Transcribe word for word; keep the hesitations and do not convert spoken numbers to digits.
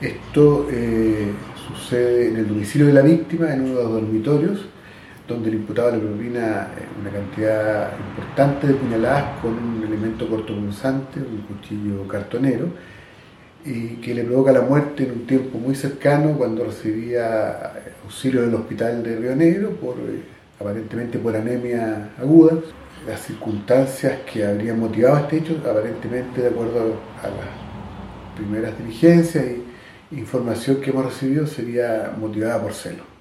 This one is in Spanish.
Esto eh, sucede en el domicilio de la víctima, en uno de los dormitorios, donde el imputado le propina una cantidad importante de puñaladas con un elemento cortopunzante, un cuchillo cartonero, y que le provoca la muerte en un tiempo muy cercano cuando recibía auxilio del hospital de Río Negro, por, aparentemente por anemia aguda. Las circunstancias que habrían motivado este hecho, aparentemente de acuerdo a las primeras diligencias y información que hemos recibido, sería motivada por celos.